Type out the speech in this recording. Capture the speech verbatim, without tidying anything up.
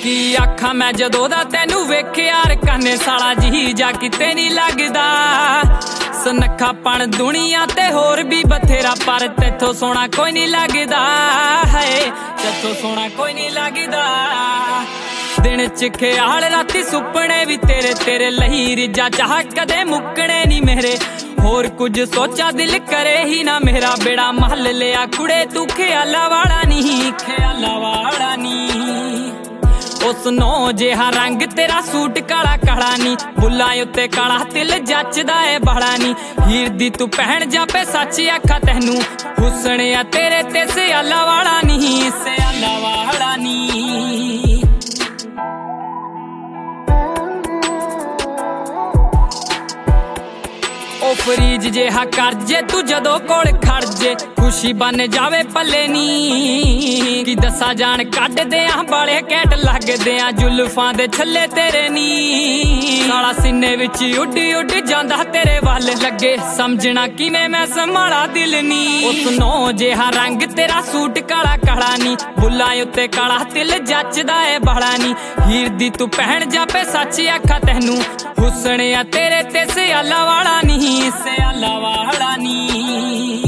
की आखा मैं जदों दा तैनू वेख्या यार काने साला जी जा किते नहीं लगदा सनखापण दुनिया ते होर भी बथेरा पर तेथों सोना कोई नहीं लगदा है तेथों सोना कोई नहीं लगदा दिन च ख्याल राती सुपने भी तेरे तेरे लही रिजा चाह कदे मुकने नहीं मेरे होर कुछ सोचा दिल करे ही ना मेरा बेड़ा महल लिया कुड़े तू ख्याला वाला नहीं ख्याला वाला नहीं उस नौ जिहा रंग तेरा सूट काला काला नी बुल्लां उत्ते काला तिल जचदा है बड़ा नी हीर दी तू भैन जापे सच आखा तैनू हुस्न आ तेरे ते सियाला वाला नहीं सियाला वाला नहीं ओ फरीज जिहा कर जे तू जदों कोल खड़ जे खुशी बन जावे पल्ले नी कि दसा जान कढ दियां बाले कैट लगदियां जुल्फां दे छल्ले तेरे नी साला सीने विच उड्डी उड्डी जांदा तेरे वल लगे समझना किवें मैं संभाला दिल नी उस नौ जिहा रंग तेरा सूट काला काला नी बुल्लां उत्ते काला तिल जचदा है बड़ा नी हीर दी तू भैन जापे सच आखा तैनू हुस्न आ तेरे ते सियाला वाला नहीं सियाला वाला नहीं।